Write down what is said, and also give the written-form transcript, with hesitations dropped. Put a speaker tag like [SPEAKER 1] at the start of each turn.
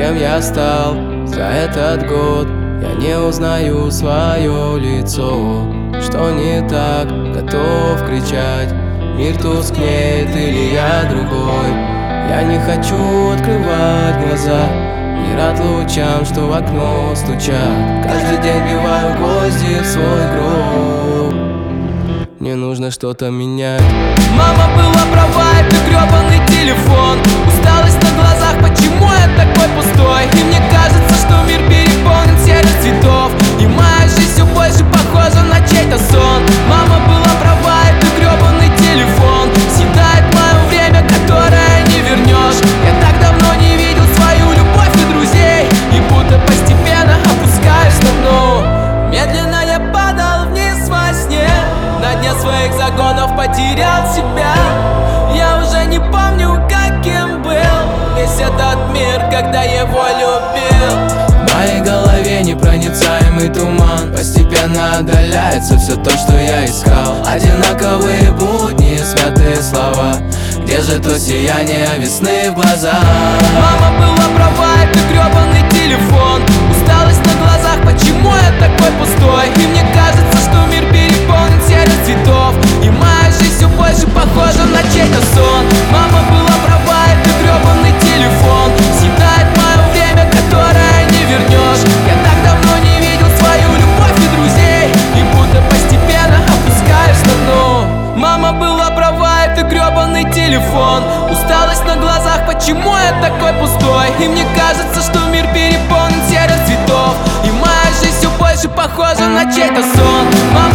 [SPEAKER 1] Кем я стал за этот год? Я не узнаю свое лицо. Что не так, готов кричать. Мир тускнеет или я другой. Я не хочу открывать глаза. Не рад лучам, что в окно стучат. Каждый день биваю гвозди в свой гроб. Мне нужно что-то менять.
[SPEAKER 2] Мама была права, это гребаный телефон. Усталость на глазах, почему я такой пустой? И мне кажется, что мир переполнен серых цветов, и моя жизнь все больше похожа на чей-то сон. Мама была права, это гребаный телефон. Съедает мое время, которое не вернешь. Я так давно не видел свою любовь и друзей, и будто постепенно опускаюсь на дно. Медленно я падал вниз во сне. На дне своих загонов потерял себя. Я уже не помню, каким был весь этот мир, когда его любил.
[SPEAKER 1] В моей голове непроницаемый туман. Постепенно отдаляется все то, что я искал. Одинаковые будни, святые слова. Где же то сияние весны в глазах?
[SPEAKER 2] Мама была права, это гребаный телефон. Усталость на глазах, почему я такой пустой? И мне кажется, что мир переполнен серых цветов, и моя жизнь все больше похожа на чей-то сон. Мама была права, это гребаный телефон. Съедает мое время, которое не вернешь. Я так давно не видел свою любовь и друзей, и будто постепенно опускаюсь на дно. Мама была права, это гребаный телефон. Усталость на глазах, почему я такой пустой? И мне кажется, что мир переполнен серых цветов, и моя жизнь все больше похожа на чей-то сон.